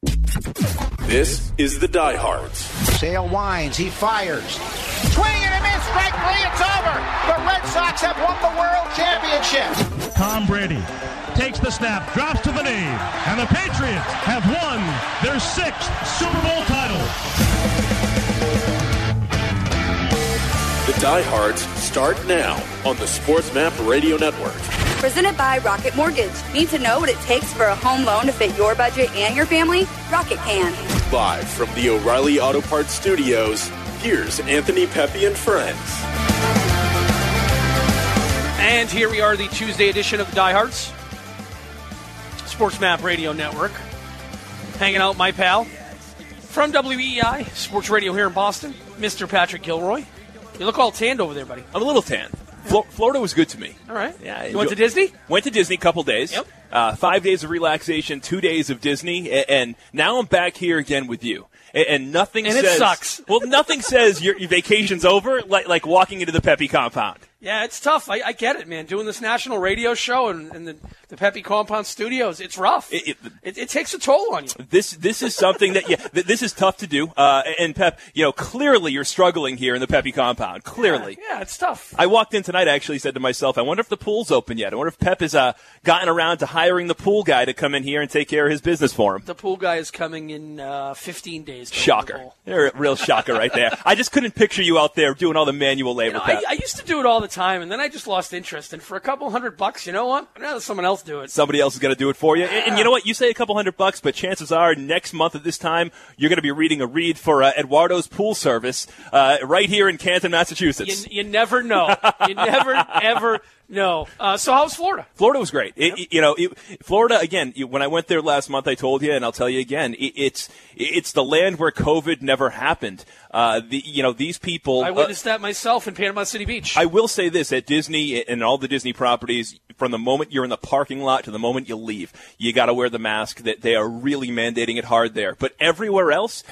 This is the Diehards. Sale winds, he fires. Swing and a miss, strike three, it's over. The Red Sox have won the World Championship. Tom Brady takes the snap, drops to the knee, and the Patriots have won their 6th Super Bowl title. The Diehards start now on the SportsMap Radio Network. Presented by Rocket Mortgage. Need to know what it takes for a home loan to fit your budget and your family? Rocket can. Live from the O'Reilly Auto Parts Studios, here's Anthony Pepe and friends. And here we are, the Tuesday edition of the Diehards. SportsMap Radio Network. Hanging out with my pal from WEEI Sports Radio here in Boston, Mr. Patrick Gilroy. You look all tanned over there, buddy. I'm a little tan. Florida was good to me. All right. Yeah, you went to Disney? Went to Disney a couple days. Yep. 5 days of relaxation, 2 days of Disney, and now I'm back here again with you. And nothing and says... it sucks. Well, nothing says your vacation's over like walking into the Pepe compound. Yeah, it's tough. I get it, man. Doing this national radio show and the Pepe Compound Studios, it's rough. It takes a toll on you. This is something that this is tough to do. And Pep, clearly you're struggling here in the Pepe Compound. Clearly, yeah, it's tough. I walked in tonight. I actually said to myself, I wonder if the pool's open yet. I wonder if Pep has gotten around to hiring the pool guy to come in here and take care of his business for him. The pool guy is coming in 15 days. Shocker! They're a real shocker right there. I just couldn't picture you out there doing all the manual labor. Pep. I used to do it all the time, and then I just lost interest. And for a couple $100, you know what? I'd rather someone else do it. Somebody else is going to do it for you. And you know what? You say a couple $100, but chances are next month at this time, you're going to be reading a read for Eduardo's Pool Service right here in Canton, Massachusetts. You never know. You never, ever know. So how was Florida? Florida was great. Florida, again, when I went there last month, I told you, and I'll tell you again, it's the land where COVID never happened. These people... I witnessed that myself in Panama City Beach. I will say this, at Disney and all the Disney properties, from the moment you're in the parking lot to the moment you leave, you got to wear the mask. That they are really mandating it hard there. But everywhere else,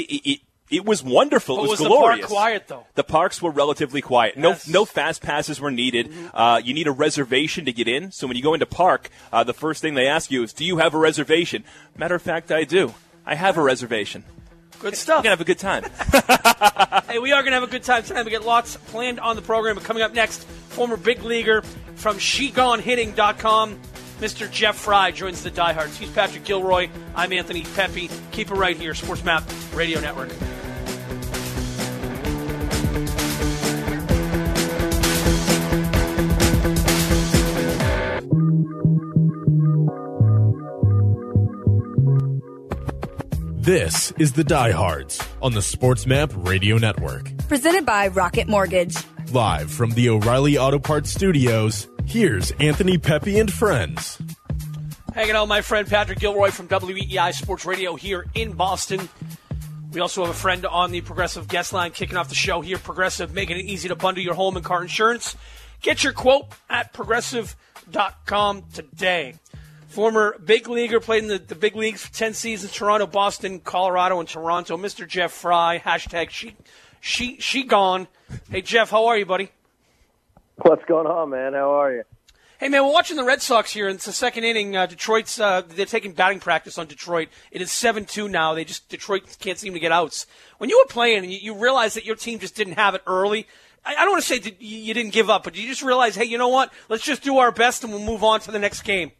it was wonderful. But it was the glorious. park quiet, though? The parks were relatively quiet. Yes. No fast passes were needed. Mm-hmm. You need a reservation to get in. So when you go into park, the first thing they ask you is, do you have a reservation? Matter of fact, I do. I have a reservation. Good stuff. We're going to have a good time. Hey, we are going to have a good time tonight. We got lots planned on the program. But coming up next, former big leaguer from SheGoneHitting.com, Mr. Jeff Fry joins the Diehards. He's Patrick Gilroy. I'm Anthony Pepe. Keep it right here, SportsMap Radio Network. This is the Diehards on the SportsMap Radio Network. Presented by Rocket Mortgage. Live from the O'Reilly Auto Parts Studios, here's Anthony Pepe and friends. Hanging out with my friend Patrick Gilroy from WEEI Sports Radio here in Boston. We also have a friend on the Progressive guest line kicking off the show here. Progressive, making it easy to bundle your home and car insurance. Get your quote at Progressive.com today. Former big leaguer, played in the big leagues for 10 seasons, Toronto, Boston, Colorado, and Toronto. Mr. Jeff Fry, hashtag she gone. Hey, Jeff, how are you, buddy? What's going on, man? How are you? Hey, man, we're watching the Red Sox here. It's the second inning. Detroit's they're taking batting practice on Detroit. It is 7-2 now. Detroit can't seem to get outs. When you were playing and you realized that your team just didn't have it early, I don't want to say that you didn't give up, but you just realized, hey, you know what? Let's just do our best and we'll move on to the next game.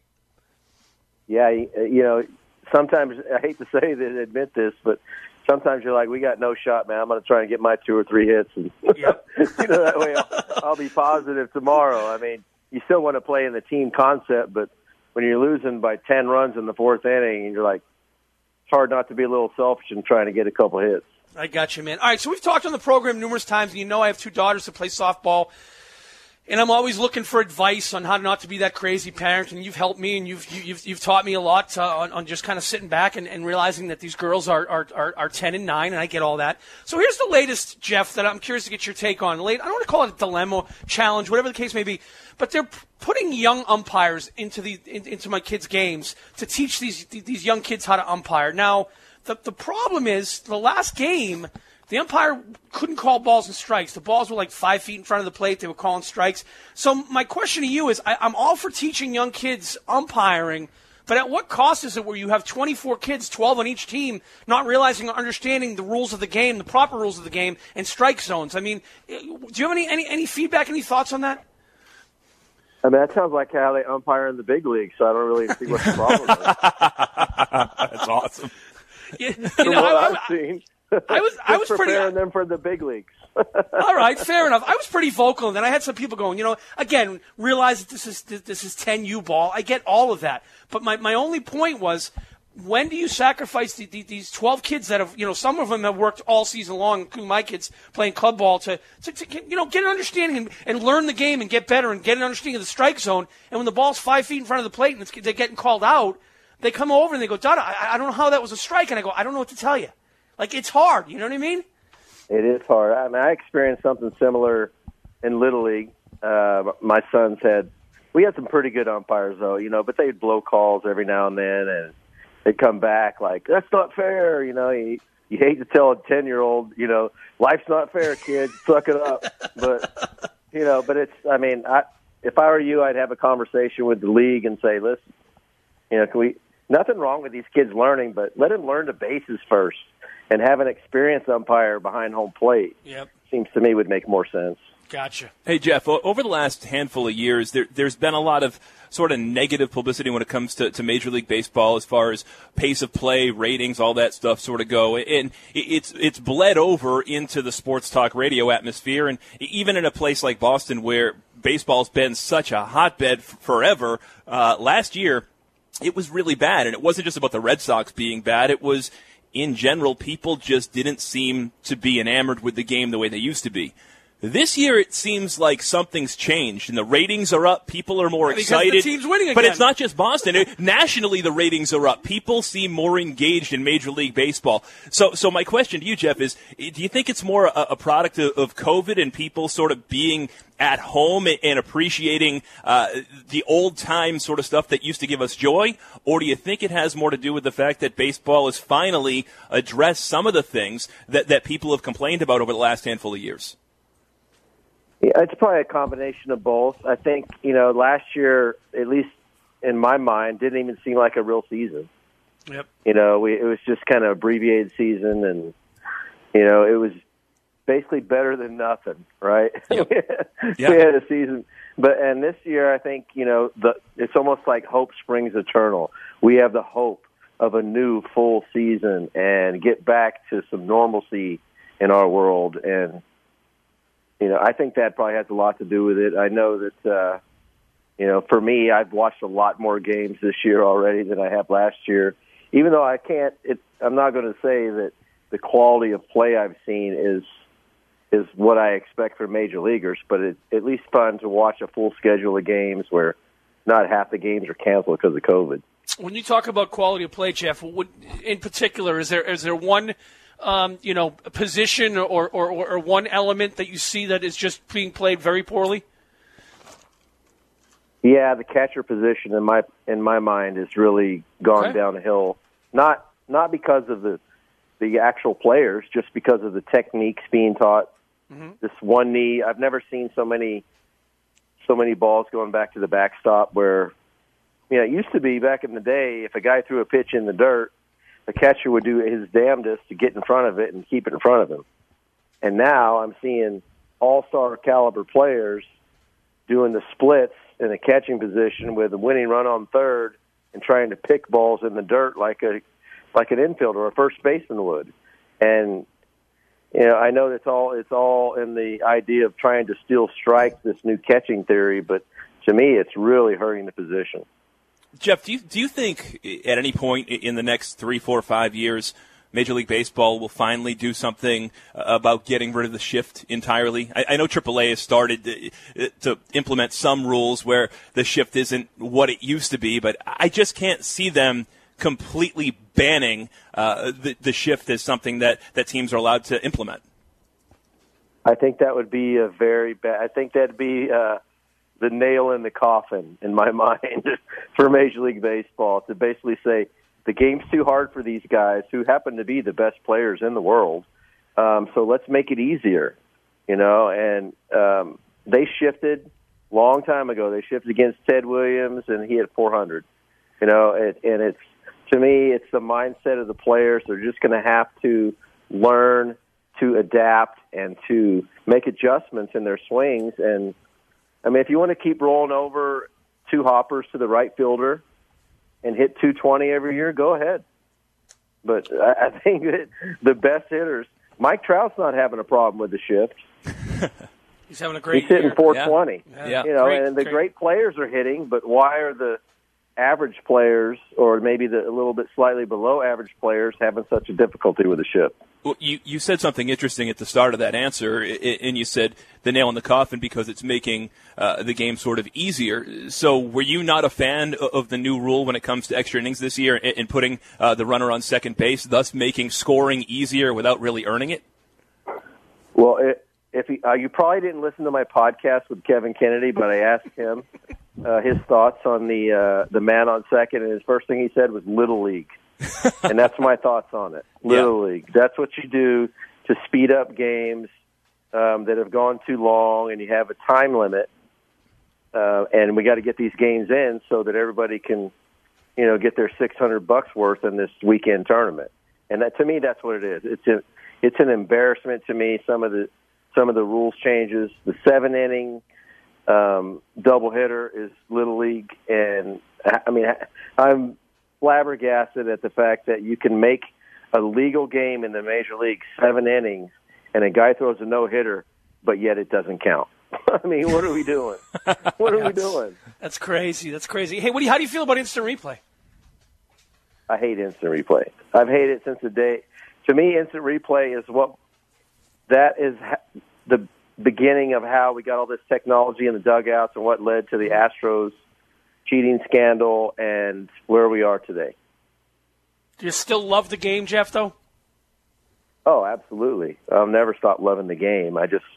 Yeah, sometimes I hate to say that, admit this, but sometimes you're like, we got no shot, man. I'm going to try and get my 2 or 3 hits, and yep. That way I'll be positive tomorrow. I mean, you still want to play in the team concept, but when you're losing by 10 runs in the 4th inning, and you're like, it's hard not to be a little selfish and trying to get a couple hits. I got you, man. All right, so we've talked on the program numerous times, and you know I have 2 daughters that play softball. And I'm always looking for advice on how not to be that crazy parent, and you've helped me, and you've taught me a lot on just kind of sitting back and realizing that these girls are 10 and 9, and I get all that. So here's the latest, Jeff, that I'm curious to get your take on. I don't want to call it a dilemma, challenge, whatever the case may be, but they're putting young umpires into my kids' games to teach these young kids how to umpire. Now, the problem is the last game, the umpire couldn't call balls and strikes. The balls were like 5 feet in front of the plate. They were calling strikes. So my question to you is, I'm all for teaching young kids umpiring, But at what cost is it where you have 24 kids, 12 on each team, not realizing or understanding the rules of the game, the proper rules of the game, and strike zones? I mean, do you have any feedback, any thoughts on that? I mean, that sounds like how they umpire in the big leagues, so I don't really see what the problem is. That's awesome. From what I've seen. I was pretty preparing them for the big leagues. All right, fair enough. I was pretty vocal, and then I had some people going, again, realize that this is 10U ball. I get all of that. But my only point was, when do you sacrifice these 12 kids that have, some of them have worked all season long, including my kids playing club ball, to get an understanding and learn the game and get better and get an understanding of the strike zone. And when the ball's 5 feet in front of the plate and they're getting called out, they come over and they go, Dada, I don't know how that was a strike. And I go, I don't know what to tell you. Like, it's hard. You know what I mean? It is hard. I mean, I experienced something similar in Little League. My sons we had some pretty good umpires, though, but they'd blow calls every now and then, and they'd come back like, that's not fair. You hate to tell a 10-year-old, life's not fair, kid. Suck it up. But, but it's, I mean, if I were you, I'd have a conversation with the league and say, listen, nothing wrong with these kids learning, but let them learn the bases first. And have an experienced umpire behind home plate, seems to me would make more sense. Gotcha. Hey, Jeff, over the last handful of years, there's been a lot of sort of negative publicity when it comes to Major League Baseball as far as pace of play, ratings, all that stuff sort of go. And it's bled over into the sports talk radio atmosphere. And even in a place like Boston where baseball's been such a hotbed forever, last year it was really bad. And it wasn't just about the Red Sox being bad. It was, in general, people just didn't seem to be enamored with the game the way they used to be. This year, it seems like something's changed, and the ratings are up. People are more excited. Because the team's winning again. But it's not just Boston. Nationally, the ratings are up. People seem more engaged in Major League Baseball. So my question to you, Jeff, is do you think it's more a product of COVID and people sort of being at home and appreciating the old-time sort of stuff that used to give us joy? Or do you think it has more to do with the fact that baseball has finally addressed some of the things that people have complained about over the last handful of years? Yeah, it's probably a combination of both. I think, last year, at least in my mind, didn't even seem like a real season. Yep. It was just kind of abbreviated season, and, it was basically better than nothing, right? Yep. We had a season. And this year, I think, it's almost like hope springs eternal. We have the hope of a new full season and get back to some normalcy in our world. And, I think that probably has a lot to do with it. I know that, for me, I've watched a lot more games this year already than I have last year. Even though I'm not going to say that the quality of play I've seen is what I expect from major leaguers, but it's at least fun to watch a full schedule of games where not half the games are canceled because of COVID. When you talk about quality of play, Jeff, in particular, is there one position or one element that you see that is just being played very poorly? Yeah, the catcher position in my mind has really gone downhill. Not because of the actual players, just because of the techniques being taught. Mm-hmm. This one knee, I've never seen so many balls going back to the backstop where, it used to be back in the day, if a guy threw a pitch in the dirt, the catcher would do his damnedest to get in front of it and keep it in front of him. And now I'm seeing all-star caliber players doing the splits in a catching position with a winning run on third and trying to pick balls in the dirt like an infielder or a first baseman would. And I know it's all in the idea of trying to steal strikes, this new catching theory, but to me it's really hurting the position. Jeff, do you think at any point in the next 3, 4, 5 years, Major League Baseball will finally do something about getting rid of the shift entirely? I know AAA has started to implement some rules where the shift isn't what it used to be, but I just can't see them completely banning the shift as something that teams are allowed to implement. I think that would be a very bad. I think that'd be the nail in the coffin in my mind for Major League Baseball, to basically say the game's too hard for these guys who happen to be the best players in the world. So let's make it easier, and they shifted long time ago. They shifted against Ted Williams and he had 400. And it's, to me, it's the mindset of the players. They're just going to have to learn to adapt and to make adjustments in their swings. And, I mean, if you want to keep rolling over 2 hoppers to the right fielder and hit 220 every year, go ahead. But I think that the best hitters, Mike Trout's not having a problem with the shift. He's having a great He's hitting year. 420. Yeah. And the great players are hitting, but why are the average players, or maybe a little bit slightly below average players, having such a difficulty with the shift? Well, you said something interesting at the start of that answer, and you said the nail in the coffin because it's making the game sort of easier. So were you not a fan of the new rule when it comes to extra innings this year and putting the runner on second base, thus making scoring easier without really earning it? Well, you probably didn't listen to my podcast with Kevin Kennedy, but I asked him his thoughts on the man on second, and his first thing he said was Little League. And that's my thoughts on it. Little League. That's what you do to speed up games that have gone too long, and you have a time limit. And we got to get these games in so that everybody can, get their $600 worth in this weekend tournament. And that, to me, that's what it is. It's an embarrassment to me. Some of the rules changes. The 7-inning doubleheader is Little League, and I mean, I'm flabbergasted at the fact that you can make a legal game in the major league 7 innings and a guy throws a no-hitter, but yet it doesn't count. I mean, what are we doing? What are we doing? That's crazy. Hey, Woody, how do you feel about instant replay? I hate instant replay. I've hated it since the day. To me, instant replay is the beginning of how we got all this technology in the dugouts and what led to the Astros cheating scandal and where we are today. Do you still love the game, Jeff, though? Oh, absolutely. I'll never stop loving the game. I just,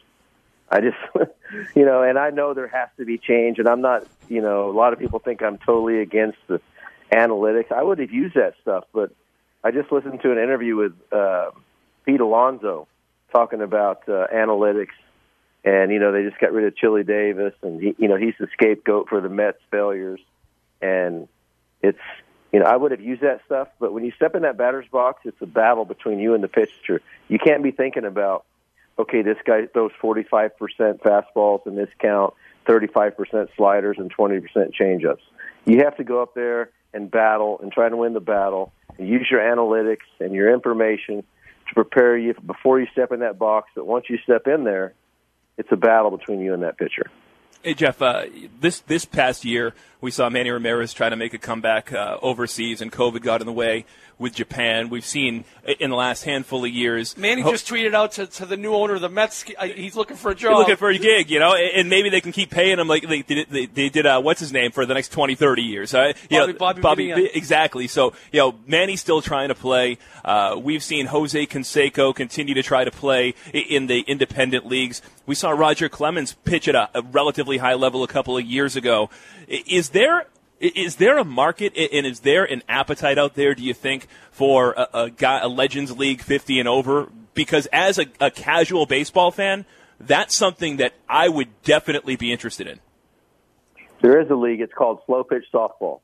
and I know there has to be change, and I'm not, a lot of people think I'm totally against the analytics. I would have used that stuff, but I just listened to an interview with Pete Alonso talking about analytics. And, they just got rid of Chili Davis, and, he's the scapegoat for the Mets' failures. And it's, I would have used that stuff, but when you step in that batter's box, it's a battle between you and the pitcher. You can't be thinking about, okay, this guy throws 45% fastballs in this count, 35% sliders, and 20% changeups. You have to go up there and battle and try to win the battle and use your analytics and your information to prepare you before you step in that box. But once you step in there, it's a battle between you and that pitcher. Hey, Jeff, this past year, we saw Manny Ramirez try to make a comeback overseas, and COVID got in the way with Japan. We've seen in the last handful of years. Manny just tweeted out to the new owner of the Mets, he's looking for a job. He's looking for a gig, and maybe they can keep paying him like they did what's his name, for the next 20, 30 years. Bobby exactly. So, Manny's still trying to play. We've seen Jose Canseco continue to try to play in the independent leagues. We saw Roger Clemens pitch at a relatively high level a couple of years ago. Is there a market, and is there an appetite out there, do you think, for a Legends League 50 and over? Because as a casual baseball fan, that's something that I would definitely be interested in. There is a league. It's called Slow Pitch Softball.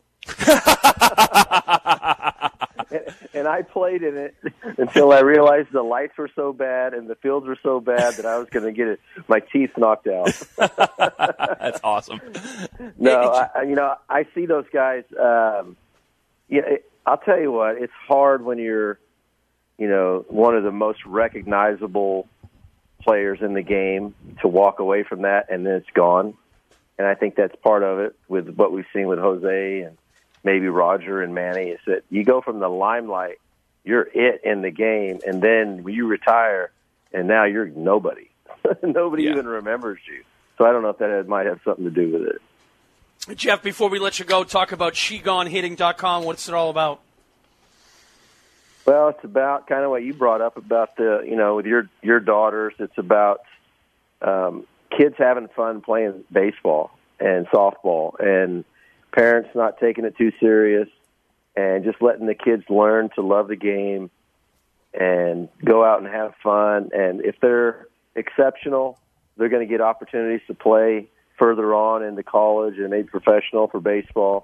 And I played in it until I realized the lights were so bad and the fields were so bad that I was going to get my teeth knocked out. That's awesome. No, I see those guys. I'll tell you what, it's hard when you're, one of the most recognizable players in the game to walk away from that and then it's gone. And I think that's part of it with what we've seen with Jose and maybe Roger and Manny, is that you go from the limelight, you're it in the game, and then you retire, and now you're nobody. Nobody even remembers you. So I don't know if that might have something to do with it. Jeff, before we let you go, talk about SheGoneHitting.com. What's it all about? Well, it's about kind of what you brought up about with your daughters. It's about kids having fun playing baseball and softball, and parents not taking it too serious, and just letting the kids learn to love the game and go out and have fun. And if they're exceptional, they're going to get opportunities to play further on into college and maybe professional for baseball.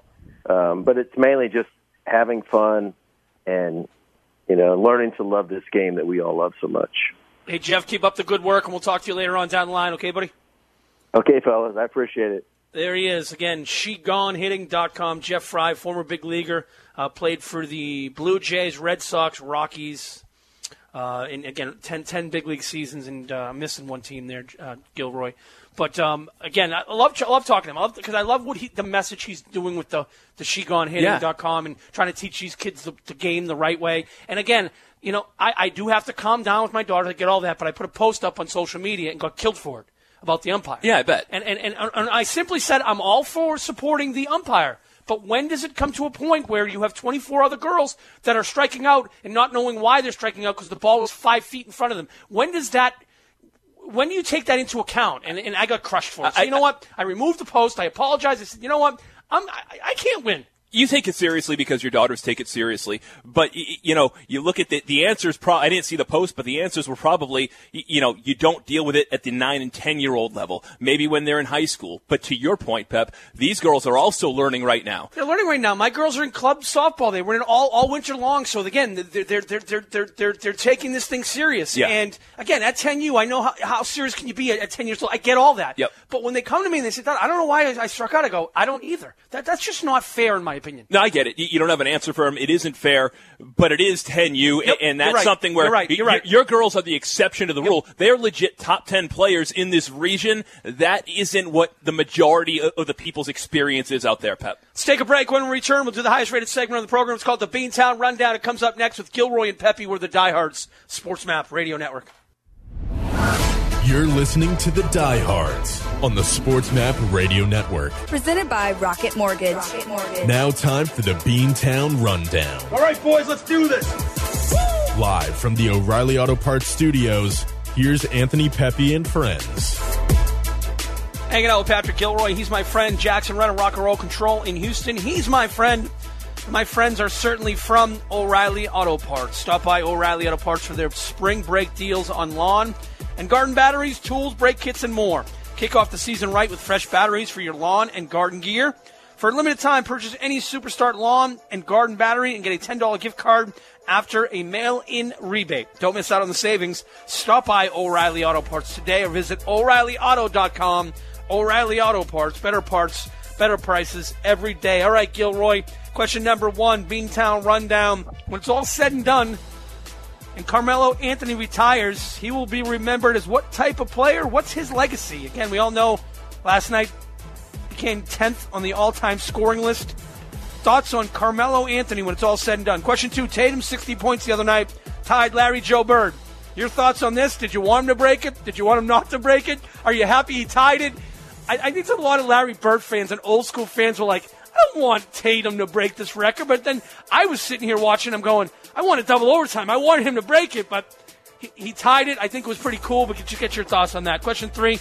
But it's mainly just having fun and, learning to love this game that we all love so much. Hey, Jeff, keep up the good work, and we'll talk to you later on down the line. Okay, buddy? Okay, fellas. I appreciate it. There he is. Again, SheGoneHitting.com. Jeff Fry, former big leaguer, played for the Blue Jays, Red Sox, Rockies. And again, 10 big league seasons, and missing one team there, Gilroy. But again, I love talking to him because I love the message he's doing with the SheGoneHitting.com and trying to teach these kids the game the right way. And again, I do have to calm down with my daughter to get all that, but I put a post up on social media and got killed for it about the umpire. Yeah, I bet. And I simply said I'm all for supporting the umpire. But when does it come to a point where you have 24 other girls that are striking out and not knowing why they're striking out because the ball was 5 feet in front of them? When do you take that into account? And I got crushed for it. So you know what? I removed the post. I apologized. I said, you know what? I can't win. You take it seriously because your daughters take it seriously. But, you look at the answers. I didn't see the post, but the answers were probably, you don't deal with it at the 9 and 10-year-old level, maybe when they're in high school. But to your point, Pep, these girls are also learning right now. They're learning right now. My girls are in club softball. They were in all winter long. So, again, they're taking this thing serious. Yeah. And, again, at 10U, I know how serious can you be at 10 years old. I get all that. Yep. But when they come to me and they say, I don't know why I struck out, I go, I don't either. That's just not fair in my opinion. No, I get it. You don't have an answer for him. It isn't fair, but it is 10U, yep, and that's something where you're right. Your girls are the exception to the rule. They're legit top 10 players in this region. That isn't what the majority of the people's experience is out there, Pep. Let's take a break. When we return, we'll do the highest-rated segment of the program. It's called the Beantown Rundown. It comes up next with Gilroy and Pepe. We're the Diehards Sports Map Radio Network. You're listening to the Diehards on the Sports Map Radio Network. Presented by Rocket Mortgage. Now time for the Beantown Rundown. All right, boys, let's do this. Live from the O'Reilly Auto Parts Studios, here's Anthony Pepe and friends. Hanging out with Patrick Gilroy. He's my friend. Jackson Renner, Rock and Roll Control in Houston. He's my friend. My friends are certainly from O'Reilly Auto Parts. Stop by O'Reilly Auto Parts for their spring break deals on lawn and garden batteries, tools, brake kits, and more. Kick off the season right with fresh batteries for your lawn and garden gear. For a limited time, purchase any Superstart lawn and garden battery and get a $10 gift card after a mail-in rebate. Don't miss out on the savings. Stop by O'Reilly Auto Parts today or visit O'ReillyAuto.com. O'Reilly Auto Parts, better prices every day. All right, Gilroy, question number 1, Beantown Rundown. When it's all said and done, and Carmelo Anthony retires, he will be remembered as what type of player? What's his legacy? Again, we all know last night became 10th on the all-time scoring list. Thoughts on Carmelo Anthony when it's all said and done? Question 2, Tatum, 60 points the other night, tied Larry Joe Bird. Your thoughts on this? Did you want him to break it? Did you want him not to break it? Are you happy he tied it? I think a lot of Larry Bird fans and old school fans were like, I don't want Tatum to break this record. But then I was sitting here watching him going, I want a double overtime. I wanted him to break it, but he tied it. I think it was pretty cool, but could you get your thoughts on that? Question 3,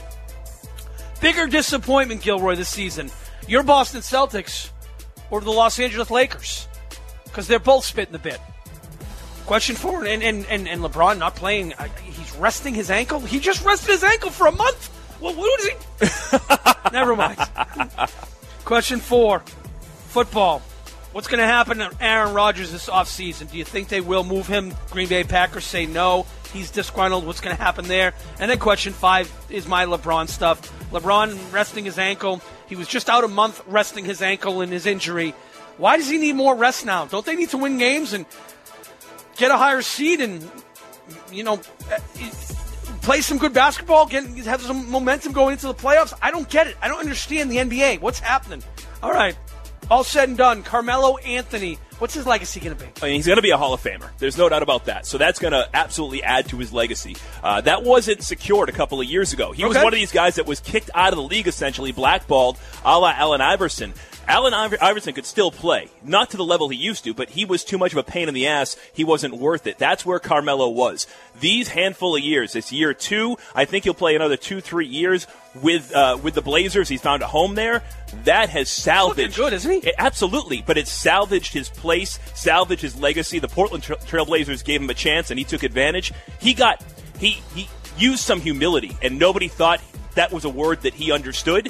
bigger disappointment, Gilroy, this season, your Boston Celtics or the Los Angeles Lakers? Because they're both spitting the bit. Question 4, and LeBron not playing. He's resting his ankle. He just rested his ankle for a month. Well, what is he? Never mind. Question 4, football. What's going to happen to Aaron Rodgers this offseason? Do you think they will move him? Green Bay Packers say no. He's disgruntled. What's going to happen there? And then question 5 is my LeBron stuff. LeBron resting his ankle. He was just out a month resting his ankle in his injury. Why does he need more rest now? Don't they need to win games and get a higher seed and, play some good basketball, have some momentum going into the playoffs? I don't get it. I don't understand the NBA. What's happening? All right. All said and done, Carmelo Anthony, what's his legacy going to be? I mean, he's going to be a Hall of Famer. There's no doubt about that. So that's going to absolutely add to his legacy. That wasn't secured a couple of years ago. He was one of these guys that was kicked out of the league, essentially, blackballed, a la Allen Iverson. Allen Iverson could still play. Not to the level he used to, but he was too much of a pain in the ass. He wasn't worth it. That's where Carmelo was. These handful of years, this year 2, I think he'll play another 2-3 years with the Blazers. He's found a home there. That has salvaged. He's looking good, isn't he? Absolutely, but it's salvaged his place, salvaged his legacy. The Portland Trailblazers gave him a chance, and he took advantage. He used some humility, and nobody thought that was a word that he understood.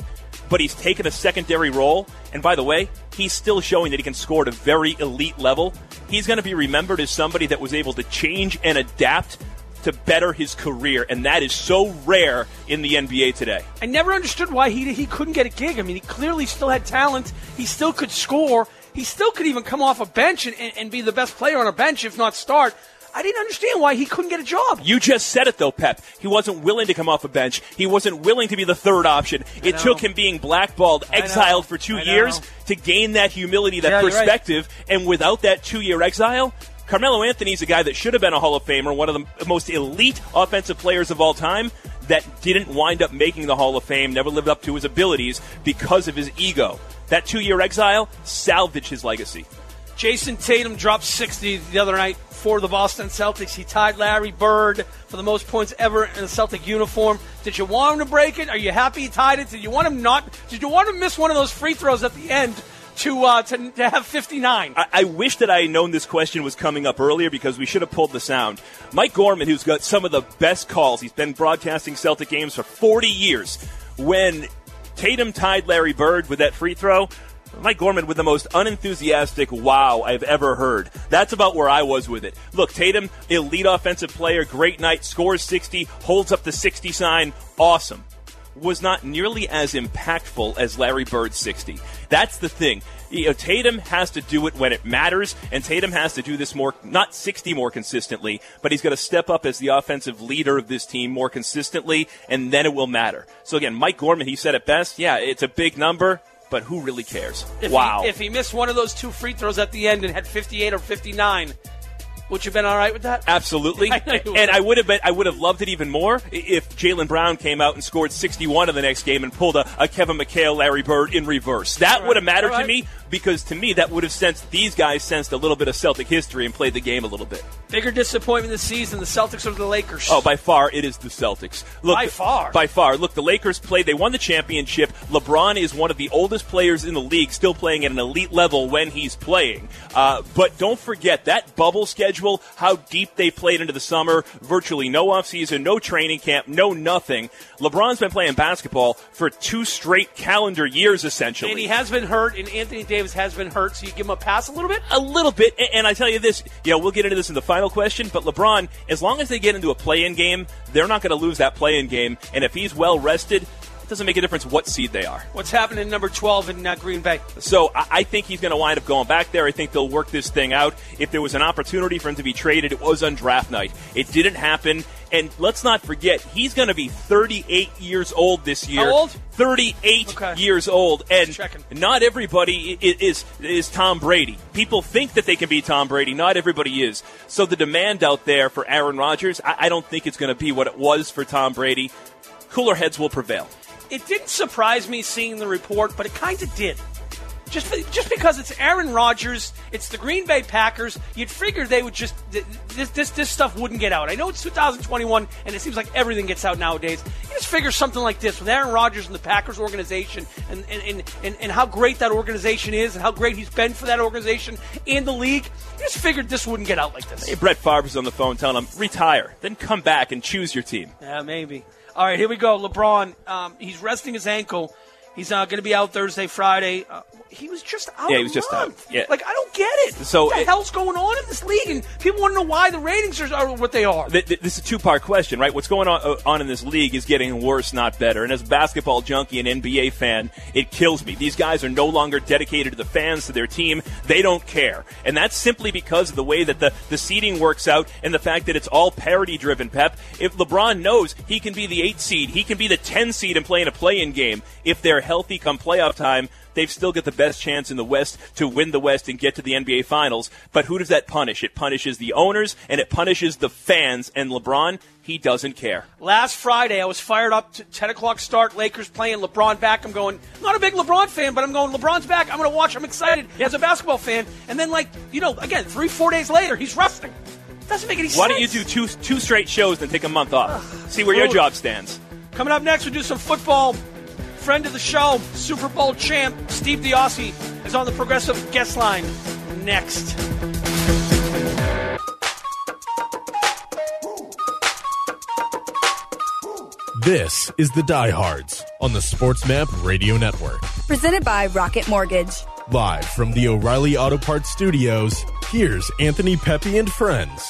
but he's taken a secondary role. And by the way, he's still showing that he can score at a very elite level. He's going to be remembered as somebody that was able to change and adapt to better his career, and that is so rare in the NBA today. I never understood why he couldn't get a gig. I mean, he clearly still had talent. He still could score. He still could even come off a bench and be the best player on a bench, if not start. I didn't understand why he couldn't get a job. You just said it, though, Pep. He wasn't willing to come off a bench. He wasn't willing to be the third option. It took him being blackballed, exiled for 2 years to gain that humility, that perspective. Right. And without that 2-year exile, Carmelo Anthony's a guy that should have been a Hall of Famer, one of the most elite offensive players of all time, that didn't wind up making the Hall of Fame, never lived up to his abilities because of his ego. That 2-year exile salvaged his legacy. Jason Tatum dropped 60 the other night for the Boston Celtics. He tied Larry Bird for the most points ever in a Celtic uniform. Did you want him to break it? Are you happy he tied it? Did you want him to miss one of those free throws at the end to have 59? I wish that I had known this question was coming up earlier because we should have pulled the sound. Mike Gorman, who's got some of the best calls, he's been broadcasting Celtic games for 40 years. When Tatum tied Larry Bird with that free throw, Mike Gorman with the most unenthusiastic wow I've ever heard. That's about where I was with it. Look, Tatum, elite offensive player, great night, scores 60, holds up the 60 sign, awesome. Was not nearly as impactful as Larry Bird's 60. That's the thing. Tatum has to do it when it matters, and Tatum has to do this more, not 60 more consistently, but he's got to step up as the offensive leader of this team more consistently, and then it will matter. So again, Mike Gorman, he said it best. Yeah, it's a big number, but who really cares? If he missed one of those 2 free throws at the end and had 58 or 59, would you have been all right with that? Absolutely. And I would have loved it even more if Jaylen Brown came out and scored 61 in the next game and pulled a Kevin McHale, Larry Bird in reverse. That would have mattered to me, because to me that would have sensed a little bit of Celtic history and played the game a little bit. Bigger disappointment this season, the Celtics or the Lakers? Oh, by far it is the Celtics. Look, by far. Look, the Lakers they won the championship. LeBron is one of the oldest players in the league, still playing at an elite level when he's playing. But don't forget that bubble schedule, how deep they played into the summer, virtually no offseason, no training camp, no nothing. LeBron's been playing basketball for 2 straight calendar years, essentially. And he has been hurt, and Anthony Davis has been hurt, so you give him a pass a little bit? A little bit, and I tell you this, we'll get into this in the final question, but LeBron, as long as they get into a play-in game, they're not going to lose that play-in game, and if he's well-rested, it doesn't make a difference what seed they are. What's happening in number 12 in Green Bay? So I think he's going to wind up going back there. I think they'll work this thing out. If there was an opportunity for him to be traded, it was on draft night. It didn't happen. And let's not forget, he's going to be 38 years old this year. How old? 38 years old. And not everybody is Tom Brady. People think that they can be Tom Brady. Not everybody is. So the demand out there for Aaron Rodgers, I don't think it's going to be what it was for Tom Brady. Cooler heads will prevail. It didn't surprise me seeing the report, but it kind of did. Just because it's Aaron Rodgers, it's the Green Bay Packers, you'd figure they would just this stuff wouldn't get out. I know it's 2021, and it seems like everything gets out nowadays. You just figure something like this with Aaron Rodgers and the Packers organization, and how great that organization is, and how great he's been for that organization and the league. You just figured this wouldn't get out like this. Hey, Brett Favre's on the phone telling him, retire, then come back and choose your team. Yeah, maybe. All right, here we go. LeBron, he's resting his ankle. He's going to be out Thursday, Friday. He was just out. Yeah, he was just out. Yeah. I don't get it. So what the hell's going on in this league? And people want to know why the ratings are what they are. This is a 2-part question, right? What's going on in this league is getting worse, not better. And as a basketball junkie and NBA fan, it kills me. These guys are no longer dedicated to the fans, to their team. They don't care. And that's simply because of the way that the seeding works out and the fact that it's all parity-driven, Pep. If LeBron knows he can be the 8 seed, he can be the 10 seed and play in a play-in game. If they're healthy come playoff time, they've still got the best chance in the West to win the West and get to the NBA Finals. But who does that punish? It punishes the owners, and it punishes the fans. And LeBron, he doesn't care. Last Friday, I was fired up to 10 o'clock start, Lakers playing, LeBron back. I'm going, not a big LeBron fan, but I'm going, LeBron's back. I'm going to watch. I'm excited as a basketball fan. And then, again, 3-4 days later, he's resting. Doesn't make any sense. Why don't you do two straight shows and take a month off? See where your job stands. Coming up next, we'll do some football. Friend of the show, Super Bowl champ, Steve the Aussie, is on the Progressive guest line next. This is the Diehards on the SportsMap Radio Network. Presented by Rocket Mortgage. Live from the O'Reilly Auto Parts Studios, here's Anthony Pepe and friends.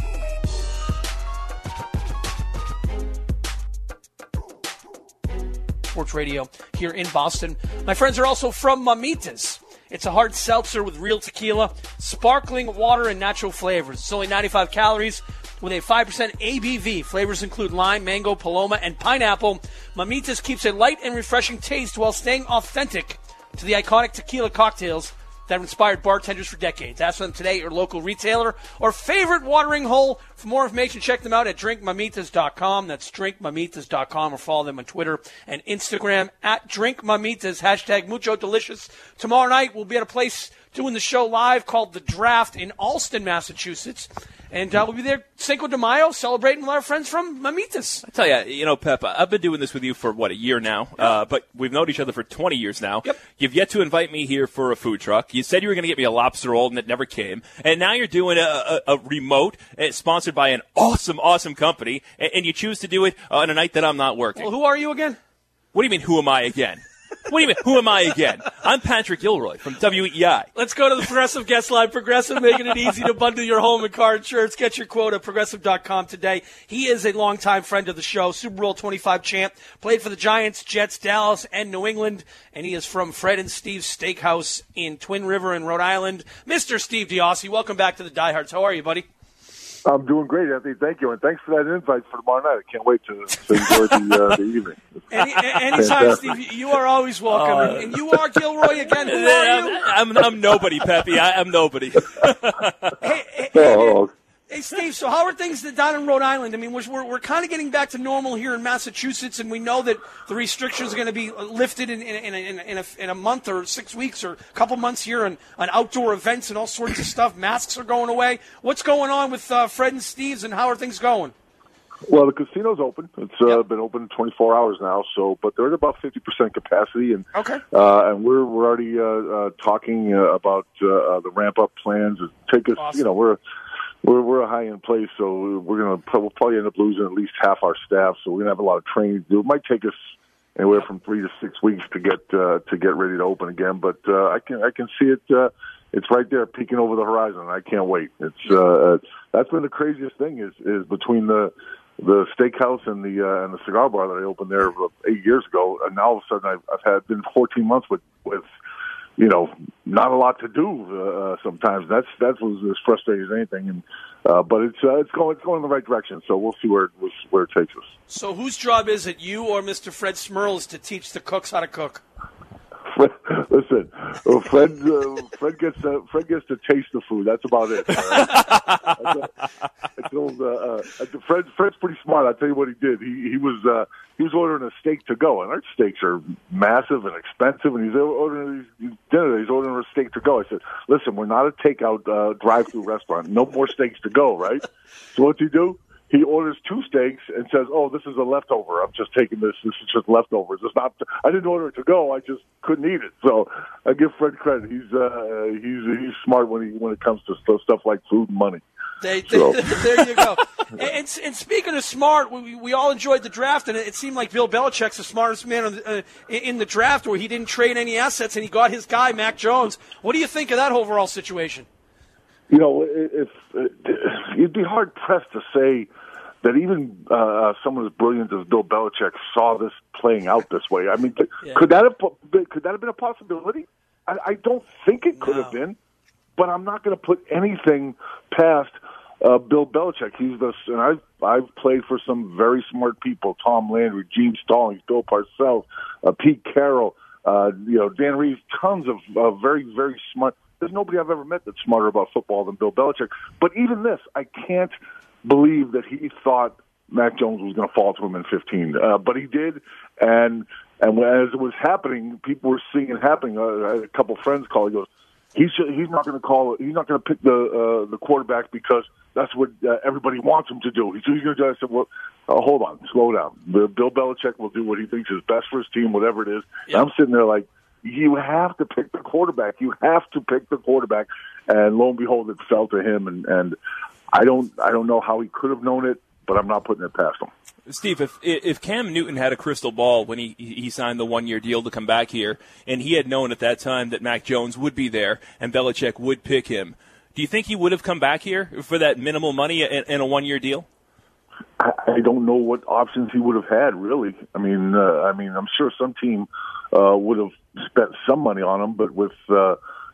Sports Radio here in Boston. My friends are also from Mamitas. It's a hard seltzer with real tequila, sparkling water, and natural flavors. It's only 95 calories with a 5% ABV. Flavors include lime, mango, paloma, and pineapple. Mamitas keeps a light and refreshing taste while staying authentic to the iconic tequila cocktails that have inspired bartenders for decades. Ask them today at your local retailer or favorite watering hole. For more information, check them out at drinkmamitas.com. That's drinkmamitas.com, or follow them on Twitter and Instagram at drinkmamitas, hashtag Mucho Delicious. Tomorrow night, we'll be at a place doing the show live called The Draft in Allston, Massachusetts. And we'll be there Cinco de Mayo celebrating with our friends from Mamitas. I tell you, Pep, I've been doing this with you for, a year now? But we've known each other for 20 years now. Yep. You've yet to invite me here for a food truck. You said you were going to get me a lobster roll, and it never came. And now you're doing a remote sponsored by an awesome company, and you choose to do it on a night that I'm not working. Well, who are you again? What do you mean, who am I again? What do you mean, who am I again? I'm Patrick Gilroy from WEI. Let's go to the Progressive guest line. Progressive, making it easy to bundle your home and car insurance. Get your quote at Progressive.com today. He is a longtime friend of the show, Super Bowl 25 champ, played for the Giants, Jets, Dallas, and New England, and he is from Fred and Steve's Steakhouse in Twin River in Rhode Island. Mr. Steve Diossi, welcome back to the Diehards. How are you, buddy? I'm doing great, Anthony. Thank you, and thanks for that invite for tomorrow night. I can't wait to enjoy the evening. Anytime, Steve. You are always welcome, and you are Gilroy again. Who are you? I'm nobody, Pepe. I'm nobody. Hey, Steve. So how are things down in Rhode Island? I mean, we're kind of getting back to normal here in Massachusetts, and we know that the restrictions are going to be lifted in a month or 6 weeks or a couple months here on outdoor events and all sorts of stuff. Masks are going away. What's going on with Fred and Steve's, and how are things going? Well, the casino's open. It's been open 24 hours now, but they're at about 50% capacity, and and we're already talking about the ramp up plans. Take us, awesome. We're a high-end place, so we'll probably end up losing at least half our staff. So we're gonna have a lot of training to do. It might take us anywhere from 3 to 6 weeks to get ready to open again. But I can see it. It's right there, peeking over the horizon. I can't wait. It's that's been the craziest thing is between the steakhouse and the cigar bar that I opened there 8 years ago, and now all of a sudden I've been 14 months with not a lot to do sometimes. That was as frustrating as anything. But it's going in the right direction. So we'll see where it takes us. So whose job is it, you or Mr. Fred Smurls, to teach the cooks how to cook? Listen, Fred gets to taste the food. That's about it. Fred's pretty smart. I'll tell you what he did. He was ordering a steak to go, and our steaks are massive and expensive. And he's ordering dinner. He's ordering a steak to go. I said, "Listen, we're not a takeout drive-through restaurant. No more steaks to go, right?" So what's he do? He orders 2 steaks and says, "Oh, this is a leftover. I'm just taking this. This is just leftovers. It's not. I didn't order it to go. I just couldn't eat it." So I give Fred credit. He's smart when it comes to stuff like food and money. There you go. And speaking of smart, we all enjoyed the draft, and it seemed like Bill Belichick's the smartest man in the draft, where he didn't trade any assets and he got his guy, Mac Jones. What do you think of that overall situation? You'd be hard pressed to say that even someone as brilliant as Bill Belichick saw this playing out this way. I mean, could that have been a possibility? I don't think it could have been, but I'm not going to put anything past Bill Belichick. And I've played for some very smart people: Tom Landry, Gene Stallings, Bill Parcells, Pete Carroll, Dan Reeves. Tons of very, very smart. There's nobody I've ever met that's smarter about football than Bill Belichick. But even this, I can't believe that he thought Mac Jones was going to fall to him in 15. But he did, and as it was happening, people were seeing it happening. I had a couple friends call. He goes, he's not going to call it. He's not going to pick the quarterback because that's what everybody wants him to do. He's going to do. I said, well, hold on, slow down. Bill Belichick will do what he thinks is best for his team, whatever it is. Yep. And I'm sitting there like, you have to pick the quarterback. You have to pick the quarterback. And lo and behold, it fell to him. And I don't know how he could have known it, but I'm not putting it past him. Steve, if Cam Newton had a crystal ball when he signed the one-year deal to come back here, and he had known at that time that Mac Jones would be there and Belichick would pick him, do you think he would have come back here for that minimal money and a one-year deal? I don't know what options he would have had, really. I mean, I'm sure some team would have spent some money on him, but with 4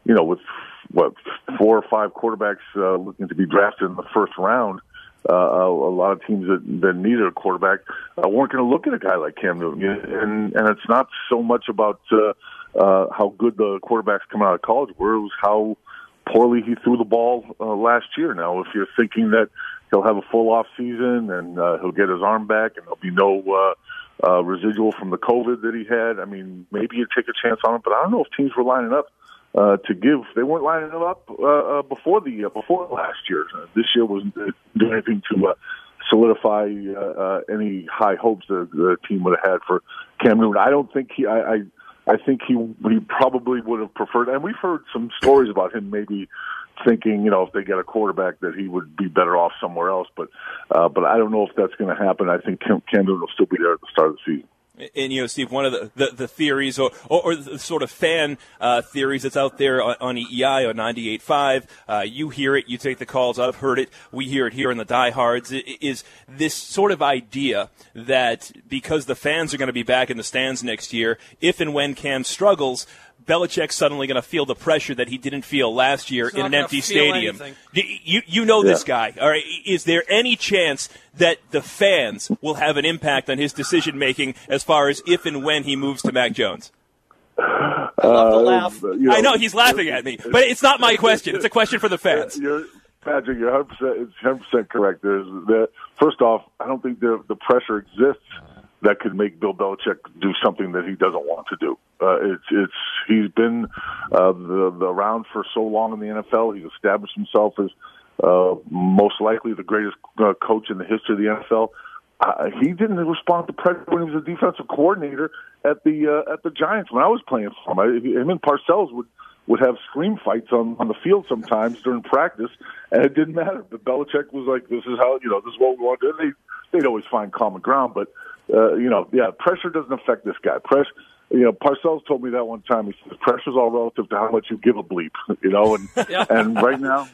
or 5 quarterbacks looking to be drafted in the first round, a lot of teams that needed a quarterback weren't going to look at a guy like Cam Newton. And it's not so much about how good the quarterbacks coming out of college were; it was how poorly he threw the ball last year. Now, if you're thinking that he'll have a full off season and he'll get his arm back and there'll be no residual from the COVID that he had, I mean, maybe you'd take a chance on it. But I don't know if teams were lining up to give. They weren't lining up before last year. This year wasn't doing anything to solidify any high hopes that the team would have had for Cam Newton. I don't think I think he probably would have preferred, and we've heard some stories about him maybe thinking, if they get a quarterback that he would be better off somewhere else. But I don't know if that's going to happen. I think Cam Newton will still be there at the start of the season. And, Steve, one of the theories or the sort of fan theories that's out there on EEI, on 98.5, you hear it, you take the calls, I've heard it, we hear it here in the diehards, is this sort of idea that because the fans are going to be back in the stands next year, if and when Cam struggles, Belichick's suddenly going to feel the pressure that he didn't feel last year in an empty stadium. You know this guy. All right. Is there any chance that the fans will have an impact on his decision-making as far as if and when he moves to Mac Jones? I love the laugh. I know, he's laughing at me, but it's not my question. It's a question for the fans. Patrick, you're 100% correct. First off, I don't think the pressure exists that could make Bill Belichick do something that he doesn't want to do. He's been around for so long in the NFL. He's established himself as most likely the greatest coach in the history of the NFL. He didn't respond to pressure when he was a defensive coordinator at the Giants when I was playing for him. Him and Parcells would have scream fights on the field sometimes during practice, and it didn't matter. But Belichick was like, "This is how this is what we want to do." They'd always find common ground, but pressure doesn't affect this guy. Parcells told me that one time. He says pressure's all relative to how much you give a bleep, and right now.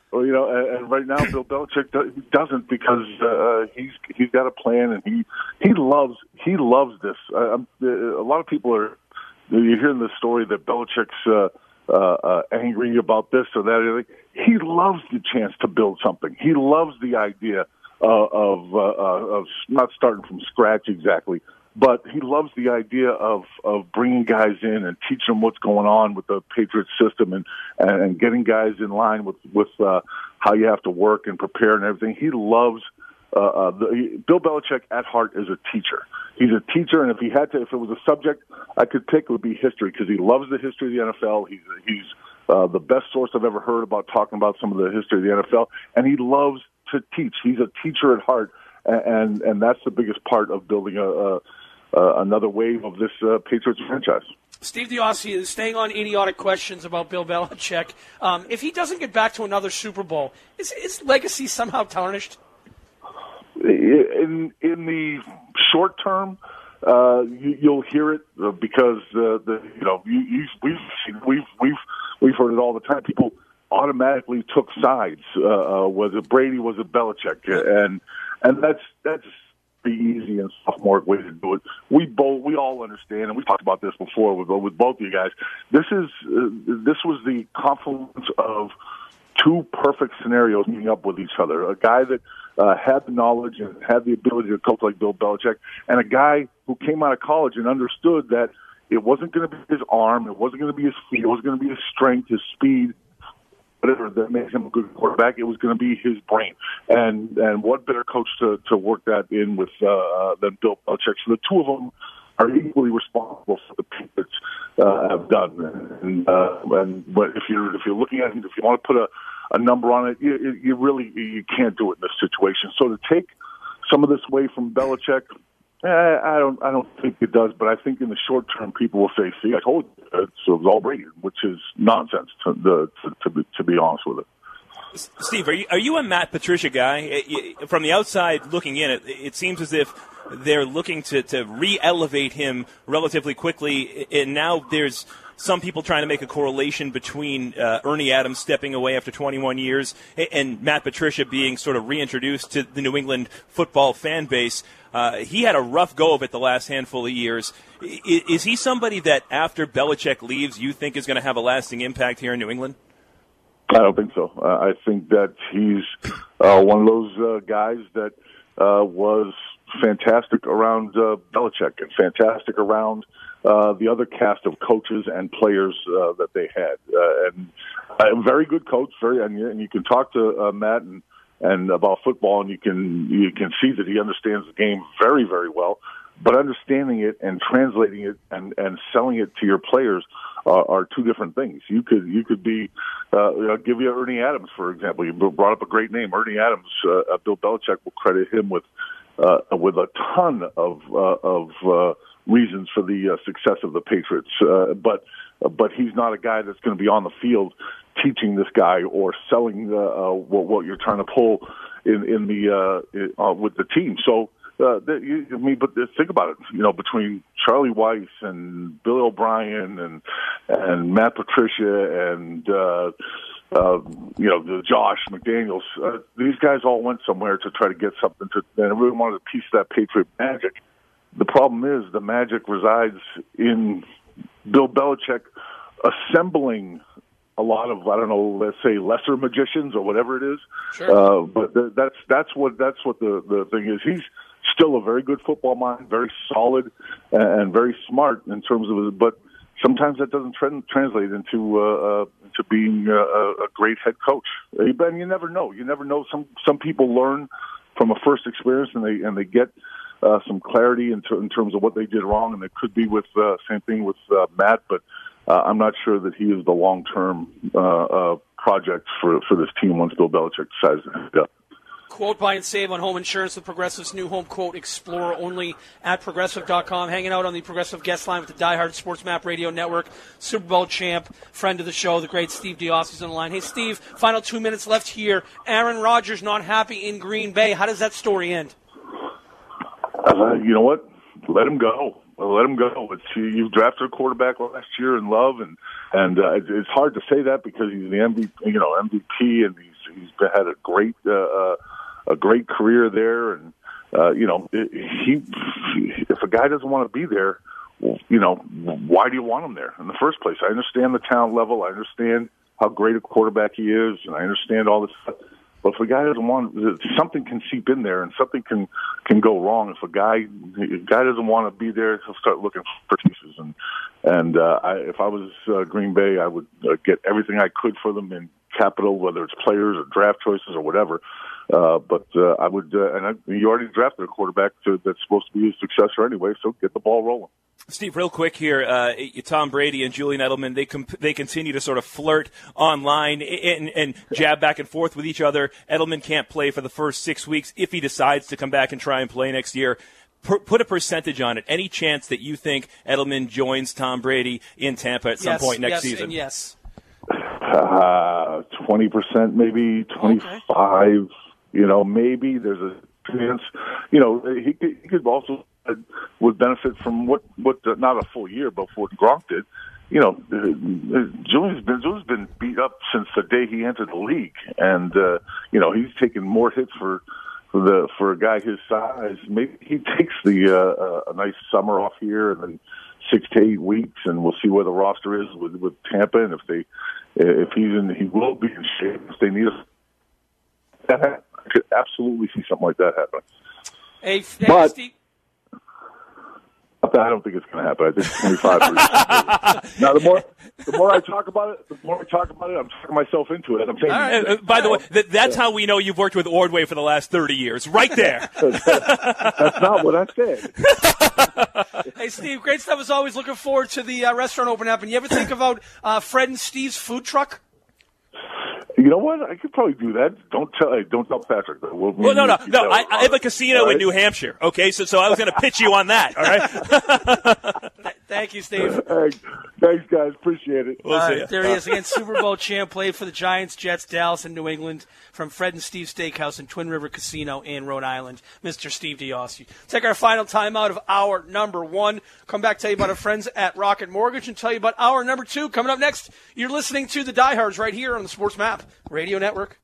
And right now, Bill Belichick doesn't because he's got a plan and he loves this. A lot of people are hearing the story that Belichick's angry about this or that. He loves the chance to build something. He loves the idea of not starting from scratch exactly, but he loves the idea of bringing guys in and teaching them what's going on with the Patriots system and getting guys in line with how you have to work and prepare and everything. He loves Bill Belichick at heart is a teacher. He's a teacher, and if it was a subject I could pick, it would be history because he loves the history of the NFL. He's the best source I've ever heard about talking about some of the history of the NFL, and he loves to teach. He's a teacher at heart, and that's the biggest part of building another wave of this Patriots franchise. Steve Diossi is staying on idiotic questions about Bill Belichick. If he doesn't get back to another Super Bowl, is his legacy somehow tarnished? In the short term, you'll hear it because we've heard it all the time. People automatically took sides. Was it Brady? Was it Belichick? And that's the easy and sophomore way to do it. We all understand, and we've talked about this before with both of you guys. This was the confluence of two perfect scenarios meeting up with each other. A guy that had the knowledge and had the ability to coach like Bill Belichick, and a guy who came out of college and understood that it wasn't going to be his arm, it wasn't going to be his feet, it wasn't going to be his strength, his speed, whatever that makes him a good quarterback. It was going to be his brain, and what better coach to work that in with than Bill Belichick? So the two of them are equally responsible for the Patriots have done. But if you're looking at it, if you want to put a number on it, you can't do it in this situation. So to take some of this away from Belichick, I don't think it does. But I think in the short term, people will say, "See, I told you." So it was all Brady, which is nonsense to be honest with it. Steve, are you a Matt Patricia guy? From the outside looking in, it seems as if they're looking to re-elevate him relatively quickly, and now there's some people trying to make a correlation between Ernie Adams stepping away after 21 years and Matt Patricia being sort of reintroduced to the New England football fan base. He had a rough go of it the last handful of years. Is he somebody that after Belichick leaves you think is going to have a lasting impact here in New England? I don't think so. I think that he's one of those guys that was fantastic around Belichick and fantastic around the other cast of coaches and players that they had. And a very good coach, and you can talk to Matt and about football, and you can see that he understands the game very, very well. But understanding it and translating it and selling it to your players are two different things. You could be I'll give you Ernie Adams, for example. You brought up a great name, Ernie Adams. Bill Belichick will credit him with a ton of reasons for the success of the Patriots. But he's not a guy that's going to be on the field teaching this guy or selling what you're trying to pull in with the team. So. But think about it. Between Charlie Weiss and Bill O'Brien and Matt Patricia and the Josh McDaniels, these guys all went somewhere to try to get something and everyone wanted a piece of that Patriot magic. The problem is the magic resides in Bill Belichick assembling a lot of, let's say lesser magicians or whatever it is. Sure. But that's what the thing is. He's still a very good football mind, very solid and very smart in terms of it, but sometimes that doesn't translate into being a great head coach. And you never know. You never know. Some people learn from a first experience and they get some clarity in terms of what they did wrong, and it could be with same thing with Matt, but I'm not sure that he is the long-term project for this team once Bill Belichick decides to hang it up. Quote, buy and save on home insurance with Progressive's new home quote explorer, only at Progressive.com. Hanging out on the Progressive guest line with the Die Hard Sports Map Radio Network, Super Bowl champ, friend of the show, the great Steve Diossi is on the line. Hey, Steve, final 2 minutes left here. Aaron Rodgers not happy in Green Bay. How does that story end? You know what? Let him go. Let him go. You've drafted a quarterback last year in Love, and it's hard to say that because he's the MVP, and he's had a great career there, and if a guy doesn't want to be there, why do you want him there in the first place? I understand the talent level, I understand how great a quarterback he is, and I understand all this stuff. But if a guy doesn't want, something can seep in there, and something can go wrong. If a guy doesn't want to be there, he'll start looking for excuses. And if I was Green Bay, I would get everything I could for them in capital, whether it's players or draft choices or whatever. But I would, you already drafted a quarterback that's supposed to be his successor anyway, so get the ball rolling. Steve, real quick here, Tom Brady and Julian Edelman, they continue to sort of flirt online and jab back and forth with each other. Edelman can't play for the first 6 weeks if he decides to come back and try and play next year. Put a percentage on it. Any chance that you think Edelman joins Tom Brady in Tampa at some point next season? Yes. 20%, maybe 25%. Okay. Maybe there's a chance. He could also would benefit from what not a full year, but what Gronk did. Julian's been beat up since the day he entered the league, and he's taken more hits for a guy his size. Maybe he takes a nice summer off here and then 6 to 8 weeks, and we'll see where the roster is with Tampa, and he will be in shape if they need us. I could absolutely see something like that happen. Hey, Steve. I don't think it's going to happen. I think 25%. Now, the more I talk about it, I'm talking myself into it. I'm saying, right. By the way, that's how we know you've worked with Ordway for the last 30 years. Right there. That's not what I said. Hey, Steve, great stuff as always. Looking forward to the restaurant opening up. And you ever think about Fred and Steve's food truck? You know what? I could probably do that. Don't tell Patrick. No. I have a casino in New Hampshire. Okay, so I was going to pitch you on that. All right. Thank you, Steve. Thanks, guys. Appreciate it. All right, there he is again. Super Bowl champ, played for the Giants, Jets, Dallas, and New England. From Fred and Steve Steakhouse in Twin River Casino in Rhode Island, Mr. Steve Diossi. Take our final timeout of hour number 1. Come back, tell you about our friends at Rocket Mortgage, and tell you about hour number 2. Coming up next, you're listening to the Diehards right here on the Sports Map Radio Network.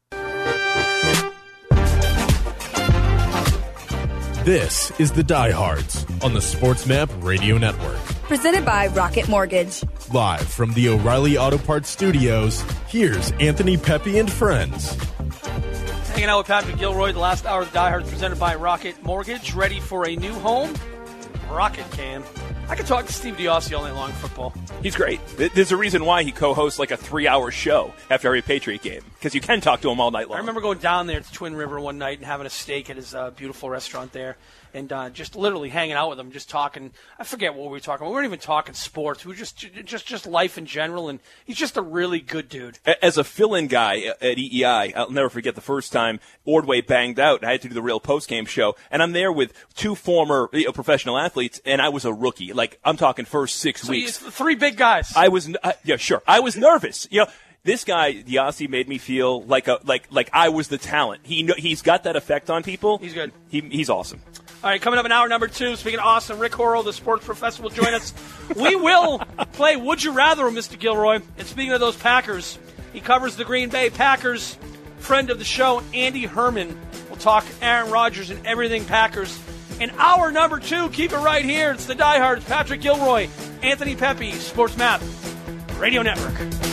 This is the Diehards on the Sports Map Radio Network. Presented by Rocket Mortgage. Live from the O'Reilly Auto Parts Studios, here's Anthony Pepe and friends. Hanging out with Patrick Gilroy, the last hour of the Diehards presented by Rocket Mortgage. Ready for a new home? Rocket can. I could talk to Steve Diossi all night long football. He's great. There's a reason why he co-hosts like a 3-hour show after every Patriot game, because you can talk to him all night long. I remember going down there to Twin River one night and having a steak at his beautiful restaurant there, and just literally hanging out with him, just talking. I forget what we were talking about. We weren't even talking sports. We were just life in general, and he's just a really good dude. As a fill-in guy at EEI, I'll never forget the first time Ordway banged out, and I had to do the real post-game show, and I'm there with 2 former professional athletes, and I was a rookie. Like, I'm talking first 6 weeks. 3 big guys. I was I was nervous. This guy Diossi made me feel like I was the talent. He's got that effect on people. He's good. He's awesome. All right, coming up in hour number 2, speaking of awesome, Rick Horrow, the sports professor, will join us. We will play Would You Rather, Mr. Gilroy. And speaking of those Packers, he covers the Green Bay Packers. Friend of the show, Andy Herman, will talk Aaron Rodgers and everything Packers. In hour number 2, keep it right here. It's the Diehards, Patrick Gilroy, Anthony Pepe, Sports Map Radio Network.